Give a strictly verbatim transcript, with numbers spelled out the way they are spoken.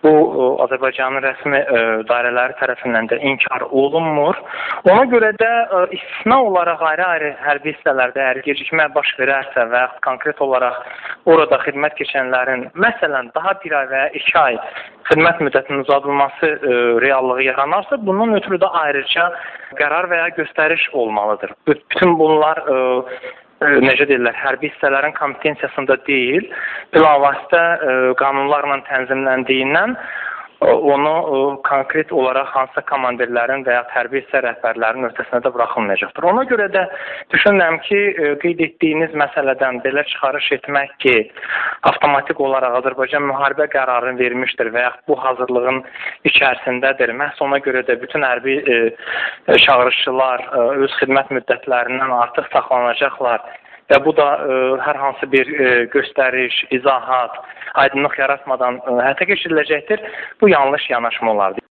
bu Azərbaycanın rəsmi dairələri tərəfindən də inkar olunmur. Ona görə də istisna olaraq ayrı-ayrı hərbi hissələrdə əgər gecikmə baş verərsə və konkret olaraq orada xidmət keçənlərin, məsələn, daha bir ay və ya iki ay xidmət müddətinin uzadılması reallığı yaranarsa, bunun ötürü də ayrıca qərar və ya göstəriş olmalıdır. Bütün bunlar necə deyirlər, hərbi hissələrin kompetensiyasında deyil, bilavasitə qanunlarla tənzimləndiyindən onu konkret olaraq hansısa komandirlərin və ya hərbi hissə rəhbərlərinin öhdəsinə də buraxılmayacaqdır. Ona görə də düşünürəm ki, qeyd etdiyiniz məsələdən belə çıxarış etmək ki, avtomatik olaraq Azərbaycan müharibə qərarını vermişdir və ya bu hazırlığın içərisindədir. Məhz ona görə də bütün hərbi çağırışçılar öz xidmət müddətlərindən artıq saxlanacaqlar. Və bu da ə, hər hansı bir ə, göstəriş, izahat, aydınlıq yaratmadan ə, həyata keçiriləcəkdir. Bu yanlış yanaşma olardı.